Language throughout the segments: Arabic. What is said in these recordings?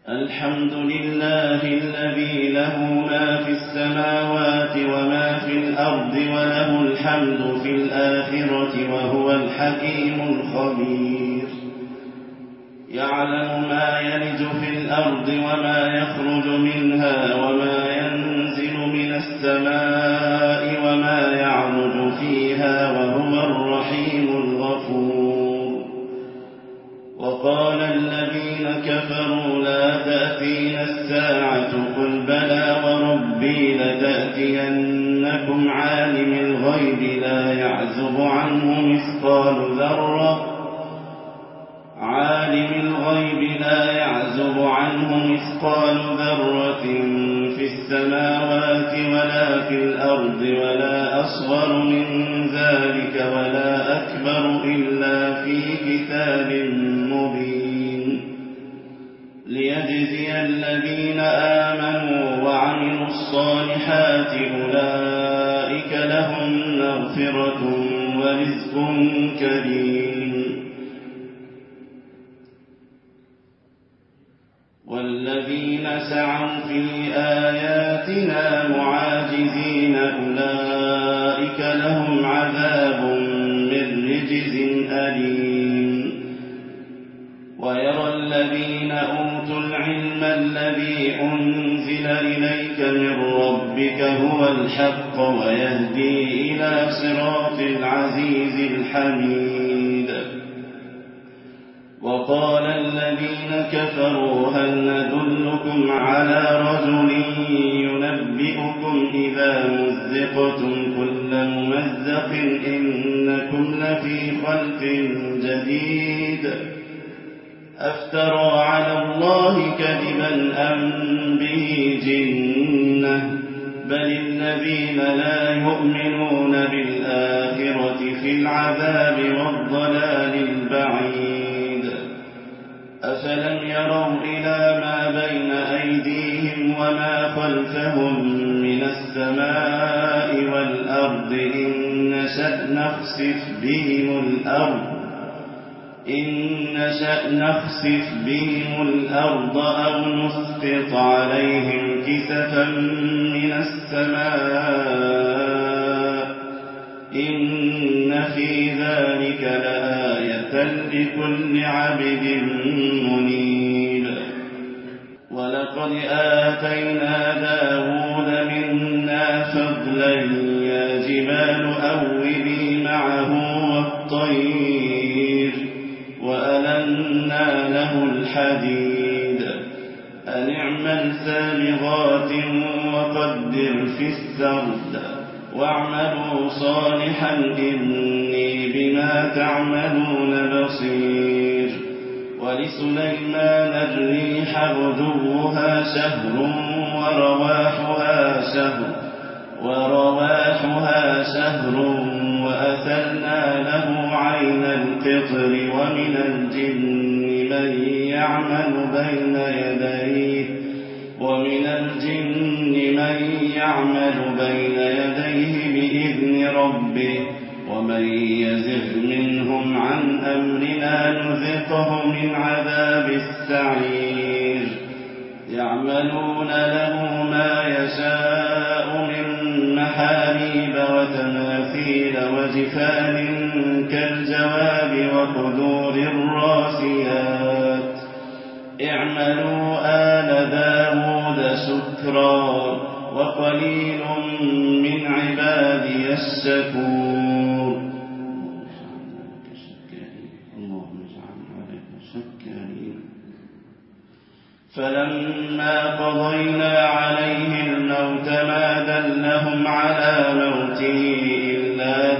الحمد لله الذي له ما في السماوات وما في الأرض وله الحمد في الآخرة وهو الحكيم الخبير. يعلم ما يلج في الأرض وما يخرج منها وما ينزل من السماء وما يعرج فيها وهو الرحيم الغفور. وقال الذين كفروا لا تأتينا الساعة قل بلى وربي لتأتينكم عالم الغيب لا يعزب عنه مثقال ذرة في السماوات ولا في الأرض ولا أصغر من ذلك ولا أكبر إلا في كتاب مبين ليجزي الذين آمنوا وعملوا الصالحات أولئك لهم مغفرة ورزق كريم. والذين سعوا في آياتنا معاجزين أولئك لهم عذاب من رجز أليم. ويرى الذين أوتوا العلم الذي أنزل إليك من ربك هو الحق ويهدي إلى صراط العزيز الحميد. وقال الذين كفروا هل ندلكم على رجل ينبئكم إذا مزقتم كل ممزق إنكم لفي خلق جديد أفترى على الله كذبا أم به جنة بل الذين لا يؤمنون بالآخرة في العذاب والضلال البعيد. أفلم يروا إلى ما بين أيديهم وما خلفهم من السماء والأرض إن نشأ نخسف بهم الأرض أو نسقط عليهم كسفا من السماء إن في ذلك لآية لكل عبد منيب. ولقد آتينا داود منا فضلا يا جبال أوبي معه والطير وألنا له الحديد أن اعمل سابغات وقدر في السرد واعملوا صالحا إني بما تعملون بصير. ولسليمان الريح غدوها شهر ورواحها شهر وأسلنا له عين القطر ومن الجن من يعمل بين يديه بإذن ربه ومن يزغ منهم عن أمرنا نذقه من عذاب السعير. يعملون له ما يشاء من محاريب وتماثيل وجفان كالجواب وقدور الراسيات اعملوا آل داود شكرا وقليل من عبادي الشكور. اللهم اجعلنا لك شكارين. فلما قضينا عليه الموت ما دلهم على موته إلا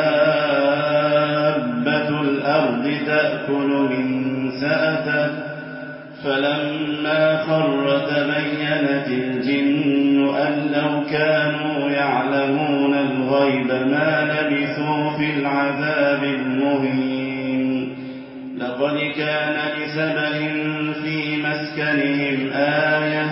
دابة الأرض تأكل من سأته فلما خر تبينت الجن أن لو كانوا يعلمون الغيب ما لبثوا في العذاب المهين. لقد كان لسبأ في مسكنهم آية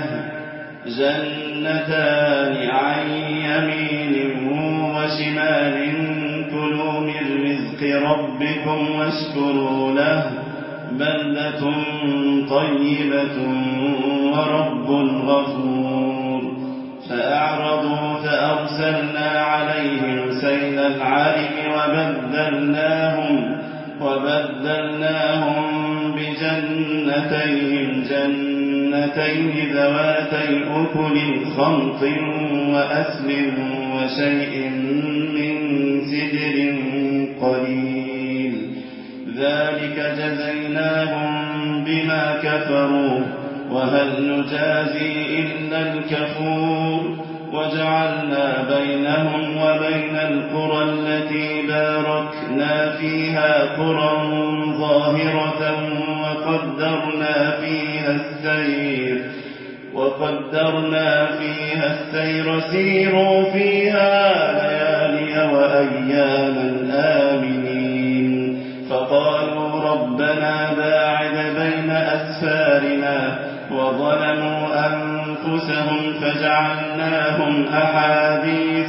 جنتان عن يمين وشمال كلوا من رزق ربكم واشكروا له بلدة طيبة ورب غفور فأعرضوا فأرسلنا عليهم سيل العرم وبدلناهم بجنتين ذواتي أكل خمط وأسل وشيء من سدر قليل ذلك جزيناهم بما كفروا وهل نجازي إلا الكفور وجعلنا بينهم وبين القرى التي باركنا فيها قرى ظاهرة وقدرنا فيها السير سيروا فيها ليالي وأياما آمنين فقالوا ربنا باعد بين أسفارنا وظلموا أنفسهم فجعلناهم أحاديث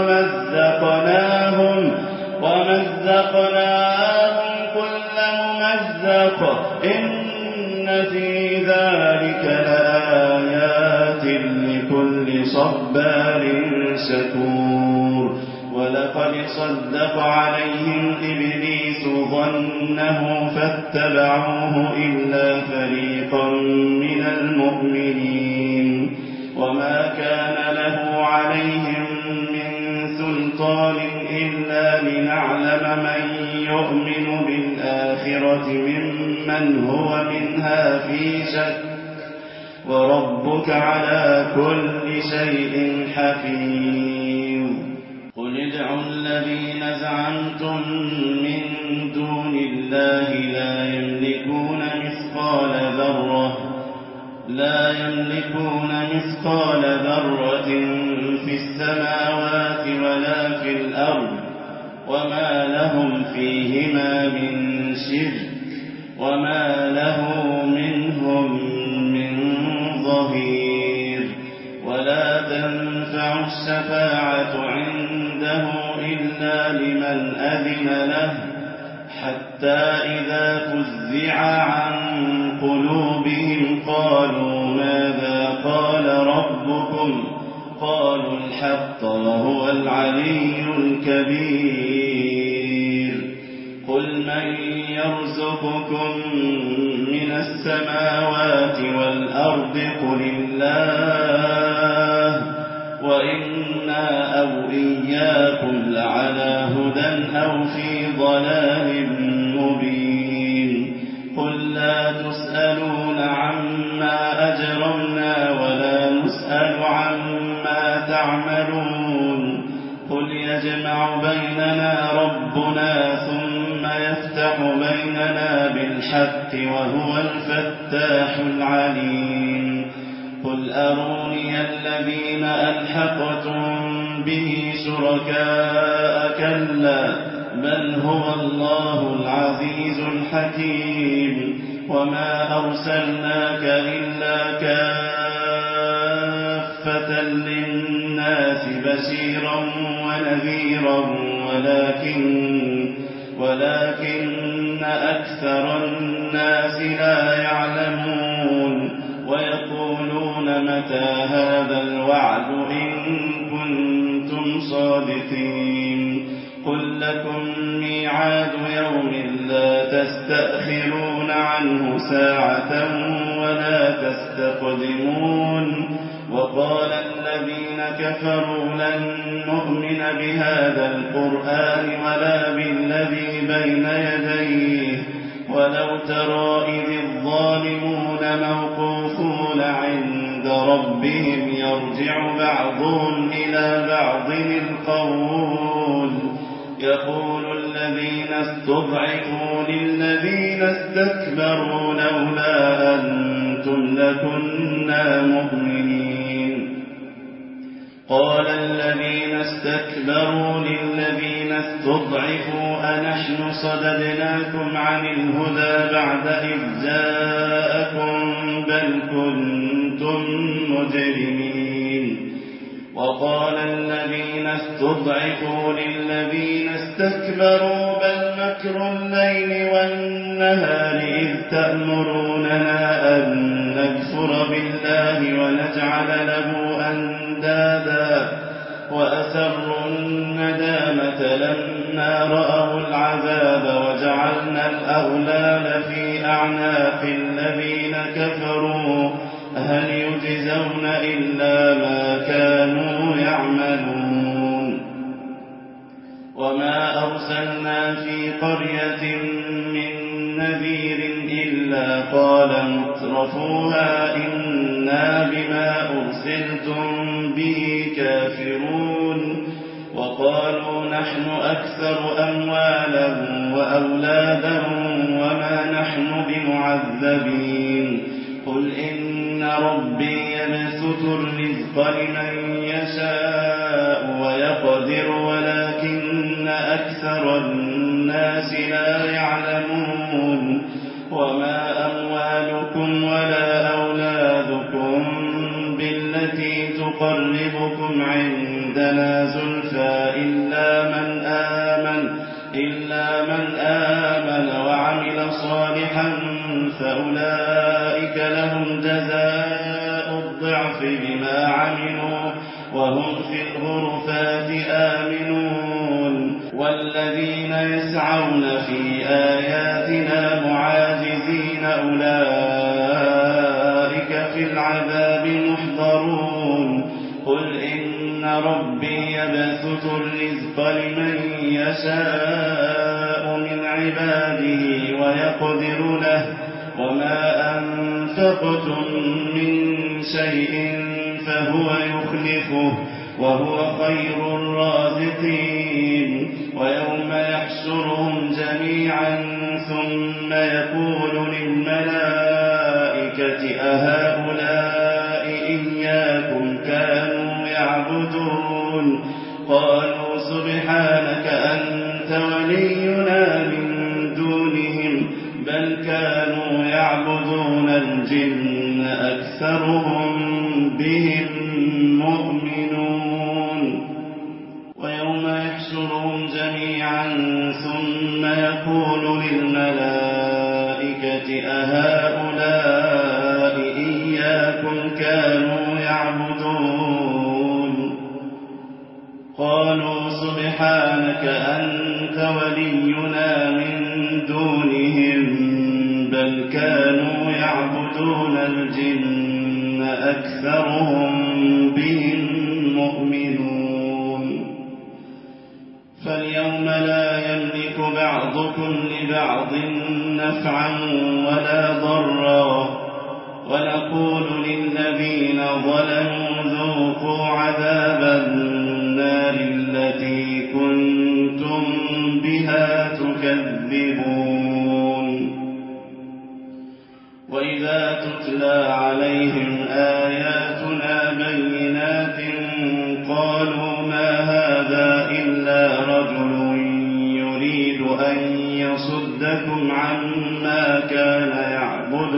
ومزقناهم كل ممزق إن في ذلك لآيات لكل صبار شكور ولقد صدق عليهم إبليس ظنه فاتبعوه إلا فريقا من المؤمنين وما كان له عليهم من سلطان إلا لنعلم من يؤمن بالآخرة ممن هو منها في شك وربك على كل شيء حفيظ قل ادعوا الذين زعمتم من دون الله لا يملكون مثقال ذرة في السماوات ولا في الأرض وما لهم فيهما من شرك وما له منهم من ظهير ولا تنفع الشفاعة عنده إلا لمن أذن له حتى إذا فزع عن قلوبهم قالوا ماذا قال ربكم قالوا الحق وهو العلي الكبير قل من يرزقكم من السماوات والأرض قل الله وإنا أو إياكم لعلى هدى أو في ضلال مبين قل لا تسألون عما أجرمنا ولا نسأل عما تعملون قل يجمع بيننا ربنا ثم يفتح بيننا بالحق وهو الفتاح العليم قل أروني الذين ألحقتم به شركاء كلا بل هو الله العزيز الحكيم وما أرسلناك إلا كافة للناس بشيرا ونذيرا ولكن أكثر الناس لا يعلمون ويقولون متى هذا الوعد إن كنتم صادقين قل لكم ميعاد يوم لا تستأخرون عنه ساعة ولا تستقدمون وقال الذين كفروا لن نؤمن بهذا القرآن ولا بالذي بين يديه ولو ترى إذ الظالمون موقوفون عند ربهم يرجع بعضهم إلى بعض القول يقول الذين استضعفوا للذين استكبروا لولا أنتم لكنا مؤمنين قال الذين استكبروا للذين استضعفوا أنحن صددناكم عن الهدى بعد إذ جاءكم بل كنتم مجرمين وقال الذين استضعفوا للذين استكبروا بل مكر الليل والنهار النهار إذ تأمروننا أن نكفر بالله ونجعل له أندادا وأسروا الندامة لما رأوا العذاب وجعلنا الأغلال في أعناق الذين كفروا هل يجزون إلا ما كانوا يعملون وما أرسلنا في قرية من نذير إلا قال مترفوها إنا بما أرسلتم به كافرون وقالوا نحن أكثر أموالا وأولادا وما نحن بمعذبين قل إن ربي يبسط الرزق لمن يشاء ويقدر ولكن أكثر الناس لا يعلمون وما أموالكم ولا أولادكم بالتي تقربكم عندنا زلفى إلا من آمن وعمل صالحا فأولئك لهم جزاء الضعف بما عملوا وهم في الغرفات آمنون والذين يسعون في آياتنا معاجزين أولئك في العذاب محضرون قل إن ربي يبسط الرزق لمن يشاء من عباده ويقدر له وما أنفقتم من شيء فهو يخلفه وهو خير الرازقين ويوم يحشرهم جميعا ثم يقول للملائكة أهؤلاء إياكم كانوا يعبدون قالوا سبحانك أنت ولينا من دونهم بل كانوا يعبدون الجن أكثرهم بهم مؤمنون ويوم يحشرهم جميعا ثم يقول للملائكة أهؤلاء إياكم كانوا يعبدون قالوا سبحانك أنت ولينا من دونهم بل كانوا يعبدون الجن أكثرهم بهم مؤمنون فاليوم لا يملك بعضكم لبعض نفعا ولا ضرا ونقول للذين ظلموا ذوقوا عذاب النار التي كنتم بها تكذبون وإذا تتلى عليهم آياتنا بينات قالوا ما هذا إلا رجل يريد أن يصدكم عما كان يعبد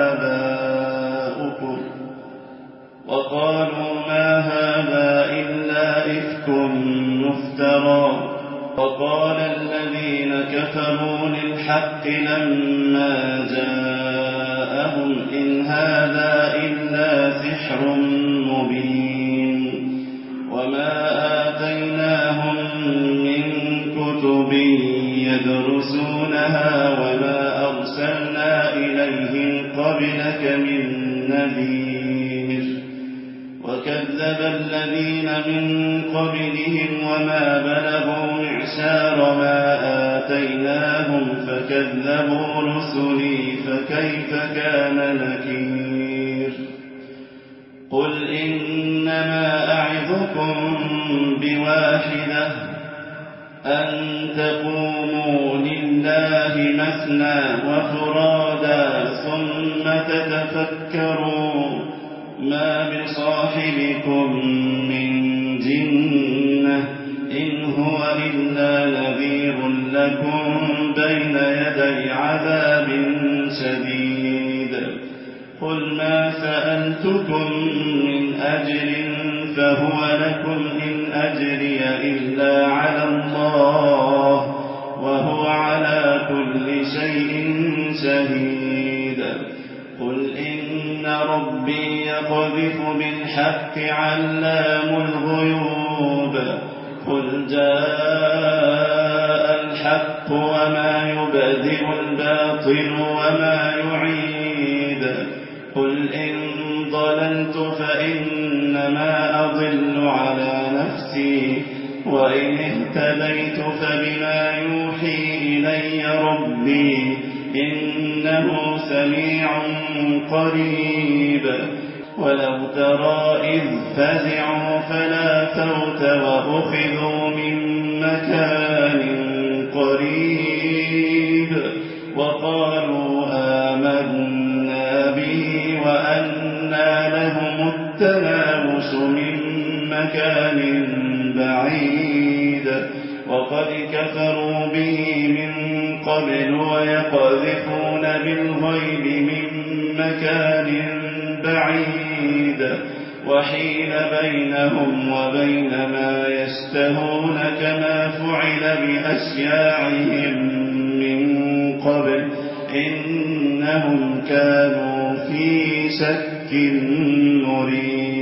آباؤكم وقالوا ما هذا إلا إفك مفترى وقال الذين كفروا للحق لما جاءهم إن هذا إلا سحر مبين وما آتيناهم من كتب يدرسونها وما أرسلنا إليهم قبلك من نذير وكذب الذين من قبلهم وما بلغوا معشار ما آتيناهم فكذبوا رسلي فكيف كان نكير قل إنما أعظكم بواحدة أن تقوموا لله مثنى وفرادا ثم تتفكروا ما بصاحبكم من جنة إن هو إلا نذير لكم بين يدي عذاب شديد قل ما سألتكم من أجر فهو لكم إن أجري إلا على الله وهو على كل شيء شهيد قل إن ربي يقذف بالحق علام الغيوب قل جاء الحق وما يبدئ الباطل وما يعيد قل إن ضللت فإنما أضل على نفسي وإن اهتديت فبما يوحي إلي ربي إنه سميع قريب ولو ترى إذ فزعوا فلا فوت وأخذوا من مكان قريب وقالوا آمنا به وأنى لهم التناوش من مكان بعيد وقد كفروا به من قبل ويقذفون بالغيب من مكان بعيد وحيل بينهم وبين ما يشتهون كما فعل بأشياعهم من قبل إنهم كانوا في شك مريب